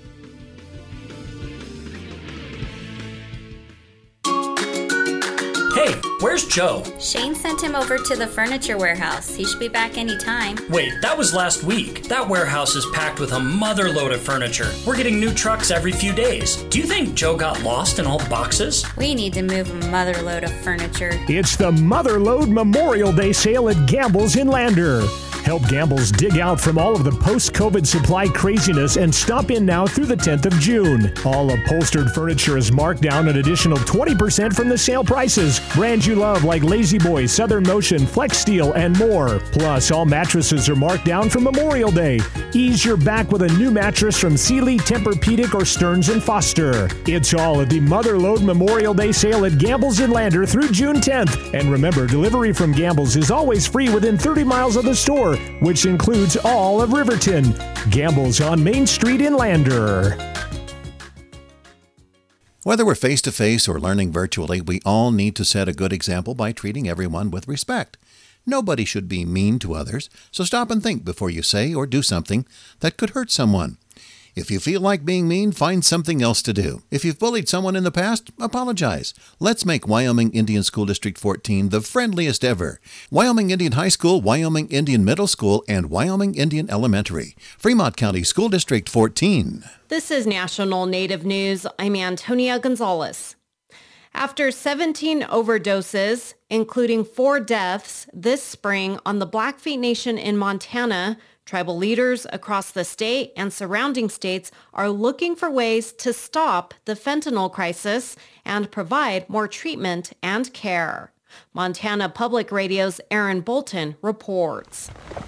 Hey, where's Joe? Shane sent him over to the furniture warehouse. He should be back any time. Wait, that was last week. That warehouse is packed with a mother load of furniture. We're getting new trucks every few days. Do you think Joe got lost in all the boxes? We need to move a mother load of furniture. It's the Motherload Memorial Day sale at Gamble's in Lander. Help Gamble's dig out from all of the post-COVID supply craziness and stop in now through the tenth of June. All upholstered furniture is marked down an additional twenty percent from the sale prices. Brands you love like Lazy Boy, Southern Motion, Flex Steel, and more. Plus, all mattresses are marked down for Memorial Day. Ease your back with a new mattress from Sealy, Tempur-Pedic, or Stearns and Foster. It's all at the Motherload Memorial Day sale at Gamble's in Lander through June tenth. And remember, delivery from Gamble's is always free within thirty miles of the store, which includes all of Riverton. Gamble's on Main Street in Lander. Whether we're face-to-face or learning virtually, we all need to set a good example by treating everyone with respect. Nobody should be mean to others, so stop and think before you say or do something that could hurt someone. If you feel like being mean, find something else to do. If you've bullied someone in the past, apologize. Let's make Wyoming Indian School District fourteen the friendliest ever. Wyoming Indian High School, Wyoming Indian Middle School, and Wyoming Indian Elementary. Fremont County School District fourteen. This is National Native News. I'm Antonia Gonzalez. After seventeen overdoses, including four deaths this spring on the Blackfeet Nation in Montana, tribal leaders across the state and surrounding states are looking for ways to stop the fentanyl crisis and provide more treatment and care. Montana Public Radio's Aaron Bolton reports.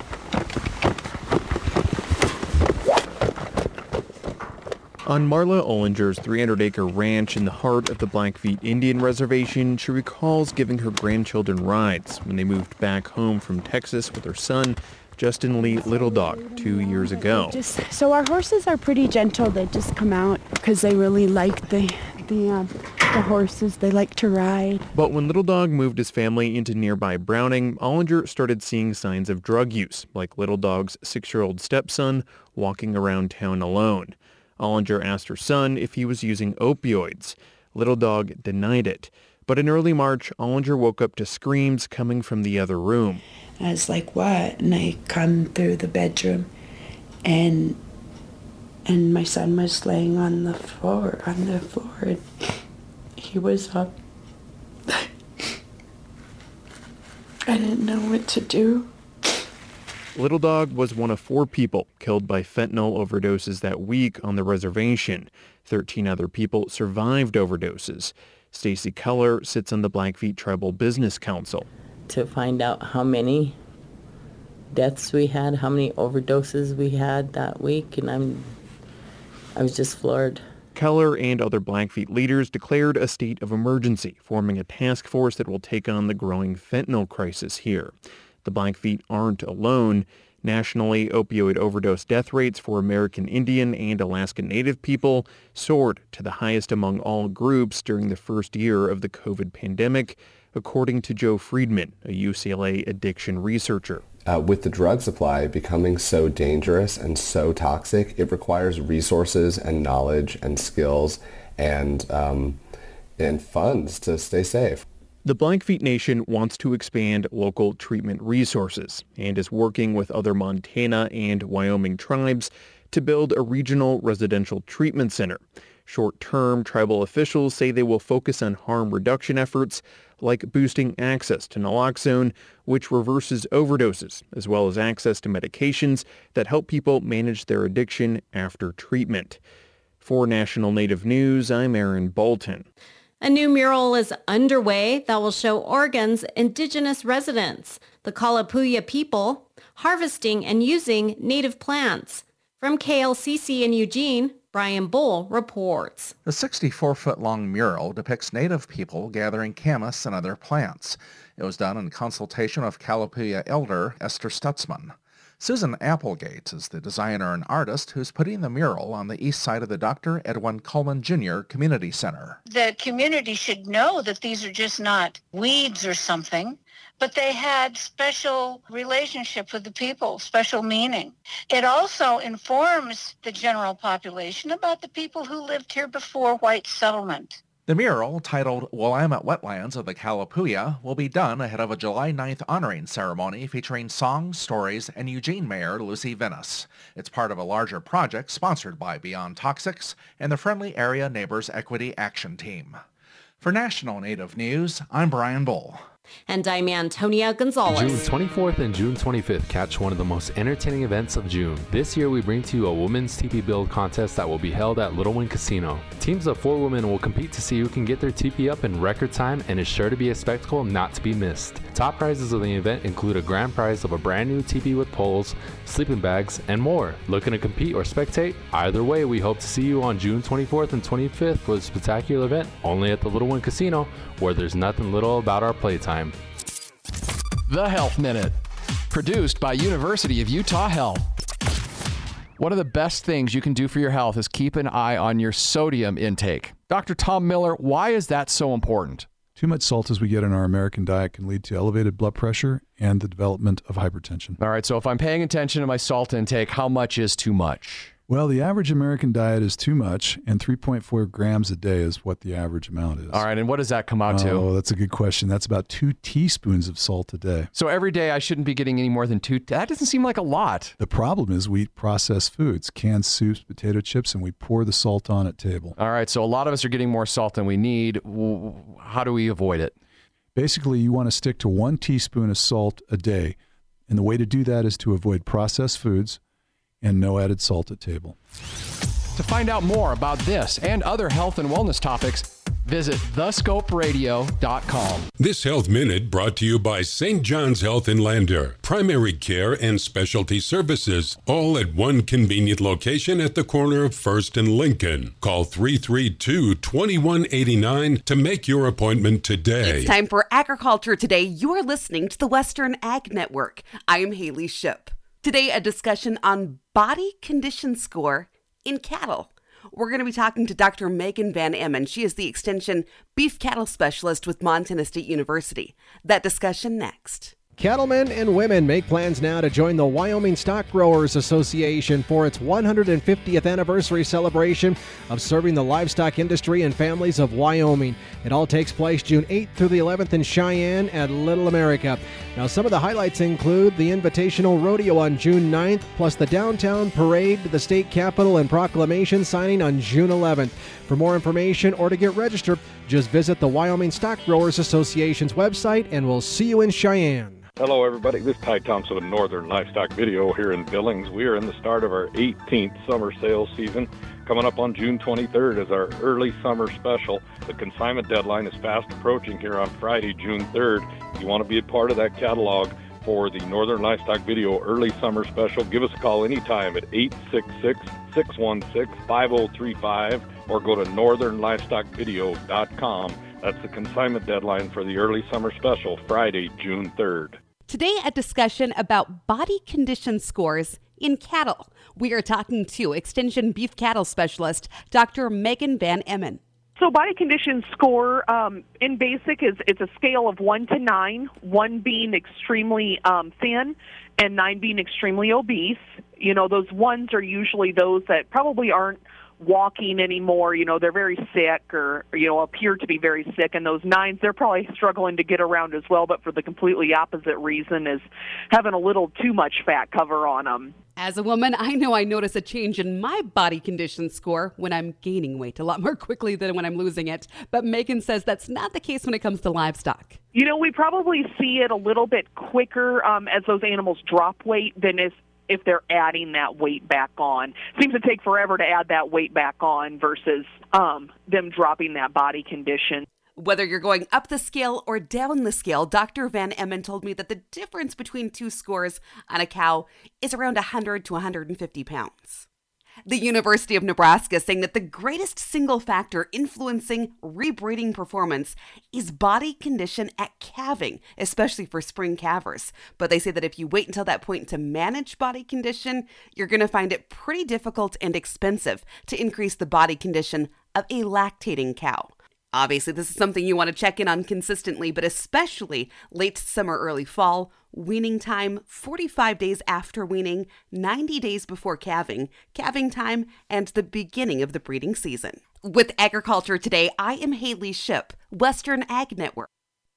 On Marla Ollinger's three hundred acre ranch in the heart of the Blackfeet Indian Reservation, she recalls giving her grandchildren rides when they moved back home from Texas with her son, Justin Lee Little Dog, two years ago. Just, so our horses are pretty gentle. They just come out because they really like the the, uh, the horses. They like to ride. But when Little Dog moved his family into nearby Browning, Ollinger started seeing signs of drug use, like Little Dog's six-year-old stepson walking around town alone. Ollinger asked her son if he was using opioids. Little Dog denied it. But in early March, Ollinger woke up to screams coming from the other room. I was like, what? And I come through the bedroom, and and my son was laying on the floor, on the floor, and he was up. I didn't know what to do. Little Dog was one of four people killed by fentanyl overdoses that week on the reservation. Thirteen other people survived overdoses. Stacy Keller sits on the Blackfeet Tribal Business Council. To find out how many deaths we had, how many overdoses we had that week, and I'm, I was just floored. Keller and other Blackfeet leaders declared a state of emergency, forming a task force that will take on the growing fentanyl crisis here. The Blackfeet aren't alone. Nationally, opioid overdose death rates for American Indian and Alaska Native people soared to the highest among all groups during the first year of the COVID pandemic, according to Joe Friedman, a U C L A addiction researcher. Uh, with the drug supply becoming so dangerous and so toxic, it requires resources and knowledge and skills and um, and funds to stay safe. The Blackfeet Nation wants to expand local treatment resources and is working with other Montana and Wyoming tribes to build a regional residential treatment center. Short-term, tribal officials say they will focus on harm reduction efforts like boosting access to naloxone, which reverses overdoses, as well as access to medications that help people manage their addiction after treatment. For National Native News, I'm Aaron Bolton. A new mural is underway that will show Oregon's indigenous residents, the Kalapuya people, harvesting and using native plants. From K L C C in Eugene, Brian Bull reports. The sixty-four-foot-long mural depicts Native people gathering camas and other plants. It was done in consultation with Kalapuya elder Esther Stutzman. Susan Applegate is the designer and artist who's putting the mural on the east side of the Doctor Edwin Coleman Junior Community Center. The community should know that these are just not weeds or something, but they had special relationship with the people, special meaning. It also informs the general population about the people who lived here before white settlement. The mural, titled Willamette Wetlands of the Kalapuya, will be done ahead of a July ninth honoring ceremony featuring songs, stories, and Eugene Mayor Lucy Venus. It's part of a larger project sponsored by Beyond Toxics and the Friendly Area Neighbors Equity Action Team. For National Native News, I'm Brian Bull. And I'm Antonia Gonzalez. June twenty-fourth and June twenty-fifth catch one of the most entertaining events of June. This year we bring to you a women's teepee build contest that will be held at Little Wing Casino. Teams of four women will compete to see who can get their teepee up in record time and is sure to be a spectacle not to be missed. Top prizes of the event include a grand prize of a brand new teepee with poles, sleeping bags, and more. Looking to compete or spectate? Either way, we hope to see you on June twenty-fourth and twenty-fifth for this spectacular event only at the Little Wing Casino, where there's nothing little about our playtime. The Health Minute, produced by University of Utah Health. One of the best things you can do for your health is keep an eye on your sodium intake. Doctor Tom Miller, why is that so important? Too much salt as we get in our American diet can lead to elevated blood pressure and the development of hypertension. All right, so if I'm paying attention to my salt intake, how much is too much? Well, the average American diet is too much, and three point four grams a day is what the average amount is. All right, and what does that come out to? Oh, that's a good question. That's about two teaspoons of salt a day. So every day I shouldn't be getting any more than two. That doesn't seem like a lot. The problem is we eat processed foods, canned soups, potato chips, and we pour the salt on at table. All right, so a lot of us are getting more salt than we need. How do we avoid it? Basically, you want to stick to one teaspoon of salt a day, and the way to do that is to avoid processed foods and no added salt at table. To find out more about this and other health and wellness topics, visit the scope radio dot com. This Health Minute brought to you by Saint John's Health in Lander. Primary care and specialty services, all at one convenient location at the corner of First and Lincoln. Call three three two, two one eight nine to make your appointment today. It's time for Agriculture Today. You are listening to the Western Ag Network. I am Haley Ship. Today, a discussion on body condition score in cattle. We're going to be talking to Doctor Megan Van Emmen. She is the Extension Beef Cattle Specialist with Montana State University. That discussion next. Cattlemen and women make plans now to join the Wyoming Stock Growers Association for its one hundred fiftieth anniversary celebration of serving the livestock industry and families of Wyoming. It all takes place June eighth through the eleventh in Cheyenne at Little America. Now, some of the highlights include the Invitational Rodeo on June ninth, plus the downtown parade to the state capitol and proclamation signing on June eleventh. For more information or to get registered, just visit the Wyoming Stock Growers Association's website, and we'll see you in Cheyenne. Hello, everybody. This is Ty Thompson of Northern Livestock Video here in Billings. We are in the start of our eighteenth summer sales season. Coming up on June twenty-third is our early summer special. The consignment deadline is fast approaching here on Friday, June third. If you want to be a part of that catalog for the Northern Livestock Video early summer special, give us a call anytime at eight six six, six one six, five zero three five or go to northern livestock video dot com. That's the consignment deadline for the early summer special, Friday, June third. Today, a discussion about body condition scores in cattle. We are talking to Extension Beef Cattle Specialist, Doctor Megan Van Emmen. So body condition score um, in basic is it's a scale of one to nine, one being extremely um, thin and nine being extremely obese. You know, those ones are usually those that probably aren't walking anymore. You know, they're very sick or, you know, appear to be very sick. And those nines, they're probably struggling to get around as well, but for the completely opposite reason, is having a little too much fat cover on them. As a woman, I know I notice a change in my body condition score when I'm gaining weight a lot more quickly than when I'm losing it. But Megan says that's not the case when it comes to livestock. You know, we probably see it a little bit quicker um, as those animals drop weight than if, if they're adding that weight back on. Seems to take forever to add that weight back on versus um, them dropping that body condition. Whether you're going up the scale or down the scale, Doctor Van Emmen told me that the difference between two scores on a cow is around one hundred to one hundred fifty pounds. The University of Nebraska is saying that the greatest single factor influencing rebreeding performance is body condition at calving, especially for spring calvers. But they say that if you wait until that point to manage body condition, you're going to find it pretty difficult and expensive to increase the body condition of a lactating cow. Obviously, this is something you want to check in on consistently, but especially late summer, early fall, weaning time, forty-five days after weaning, ninety days before calving, calving time, and the beginning of the breeding season. With Agriculture Today, I am Haley Ship, Western Ag Network.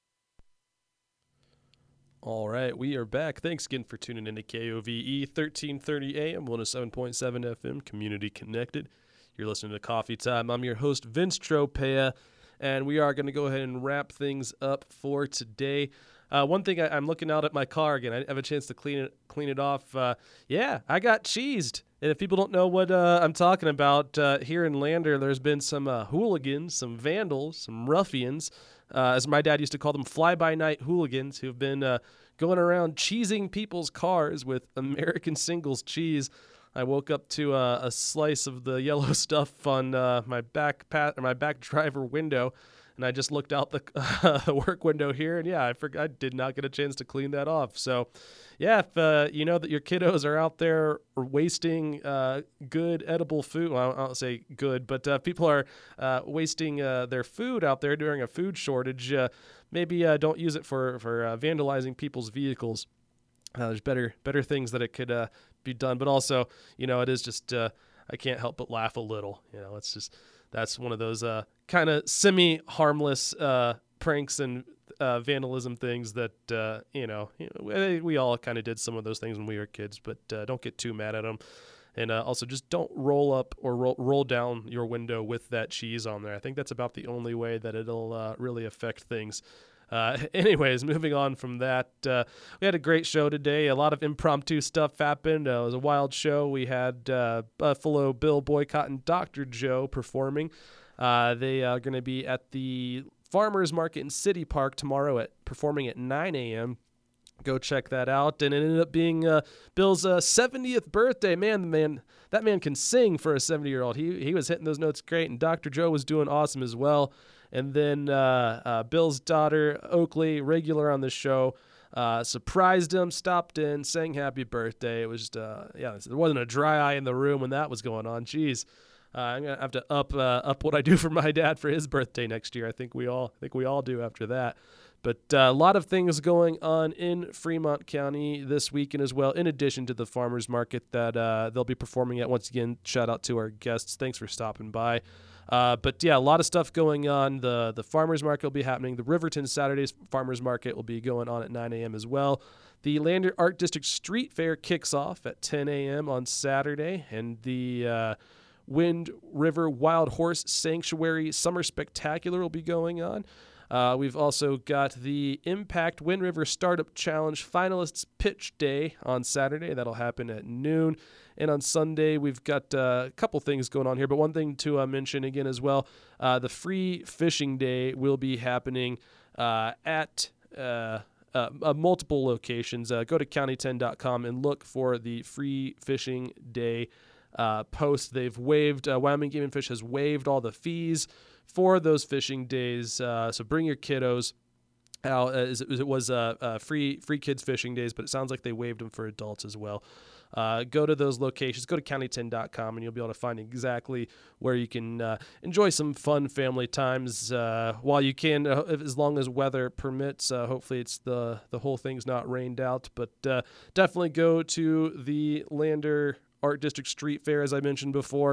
All right, we are back. Thanks again for tuning in to K O V E, thirteen thirty A M, one oh seven point seven F M, Community Connected. You're listening to Coffee Time. I'm your host, Vince Tropea. And we are going to go ahead and wrap things up for today. Uh, one thing, I, I'm looking out at my car again. I have a chance to clean it clean it off. Uh, yeah, I got cheesed. And if people don't know what uh, I'm talking about, uh, here in Lander, there's been some uh, hooligans, some vandals, some ruffians, uh, as my dad used to call them, fly-by-night hooligans, who've been uh, going around cheesing people's cars with American Singles cheese. I woke up to uh, a slice of the yellow stuff on uh, my back pat or my back driver window, and I just looked out the, uh, the work window here, and yeah, I forgot I did not get a chance to clean that off. So, yeah, if uh, you know that your kiddos are out there wasting uh, good edible food, well, I don't say good, but uh, people are uh, wasting uh, their food out there during a food shortage, uh, maybe uh, don't use it for for uh, vandalizing people's vehicles. Uh, there's better better things that it could uh, be done, but also, you know, it is just uh, I can't help but laugh a little. You know, it's just that's one of those uh, kind of semi-harmless uh, pranks and uh, vandalism things that uh, you know we, we all kind of did some of those things when we were kids, but uh, don't get too mad at them. And uh, also just don't roll up or roll, roll down your window with that cheese on there. I think that's about the only way that it'll uh, really affect things. Uh, anyways, moving on from that, uh, we had a great show today. A lot of impromptu stuff happened. Uh, it was a wild show. We had uh, Buffalo Bill Boycott and Doctor Joe performing. Uh, they are going to be at the Farmers Market in City Park tomorrow at performing at nine a.m. Go check that out. And it ended up being uh, Bill's uh, seventieth birthday. Man, the man, that man can sing for a seventy-year-old. He he was hitting those notes great, and Doctor Joe was doing awesome as well. And then uh, uh, Bill's daughter, Oakley, regular on the show, uh, surprised him, stopped in, sang happy birthday. It was just, uh, yeah, there wasn't a dry eye in the room when that was going on. Jeez, uh, I'm gonna have to up uh, up what I do for my dad for his birthday next year. I think we all, I think we all do after that. But uh, a lot of things going on in Fremont County this weekend as well, in addition to the farmers market that uh, they'll be performing at. Once again, shout out to our guests. Thanks for stopping by. Uh, but yeah, a lot of stuff going on. The the farmers market will be happening. The Riverton Saturdays farmers market will be going on at nine a.m. as well. The Lander Art District Street Fair kicks off at ten a.m. on Saturday, and the uh, Wind River Wild Horse Sanctuary Summer Spectacular will be going on. Uh, we've also got the Impact Wind River Startup Challenge Finalists Pitch Day on Saturday. That'll happen at noon. And on Sunday, we've got uh, a couple things going on here. But one thing to uh, mention again as well, uh, the Free Fishing Day will be happening uh, at uh, uh, uh, multiple locations. Uh, go to county ten dot com and look for the Free Fishing Day uh, post. They've waived, uh, Wyoming Game and Fish has waived all the fees for those fishing days, uh, so bring your kiddos out. Uh, it was uh, uh, free free kids fishing days, but it sounds like they waived them for adults as well. Uh, go to those locations, go to county ten dot com, and you'll be able to find exactly where you can uh, enjoy some fun family times uh, while you can, uh, as long as weather permits. Uh, hopefully it's the, the whole thing's not rained out, but uh, definitely go to the Lander Art District Street Fair, as I mentioned before.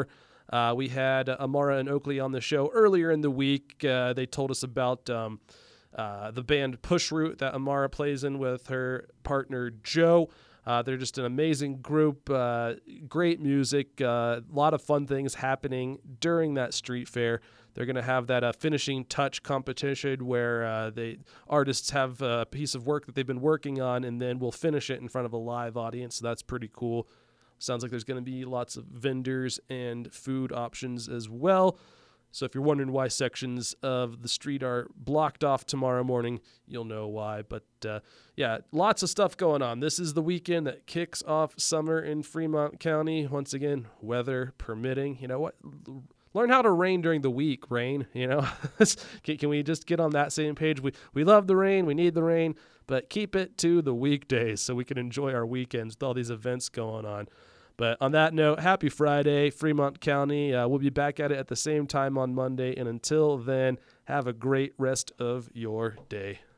Uh, we had Amara and Oakley on the show earlier in the week. Uh, they told us about um, uh, the band Push Root that Amara plays in with her partner Joe. Uh, they're just an amazing group, uh, great music, a uh, lot of fun things happening during that street fair. They're going to have that uh, finishing touch competition where uh, they artists have a piece of work that they've been working on, and then we'll finish it in front of a live audience. So that's pretty cool. Sounds like there's going to be lots of vendors and food options as well. So if you're wondering why sections of the street are blocked off tomorrow morning, you'll know why. But uh, yeah, lots of stuff going on. This is the weekend that kicks off summer in Fremont County. Once again, weather permitting. You know what? Learn how to rain during the week, rain. You know, can, can we just get on that same page? We we love the rain. We need the rain. But keep it to the weekdays so we can enjoy our weekends with all these events going on. But on that note, happy Friday, Fremont County. Uh, we'll be back at it at the same time on Monday. And until then, have a great rest of your day.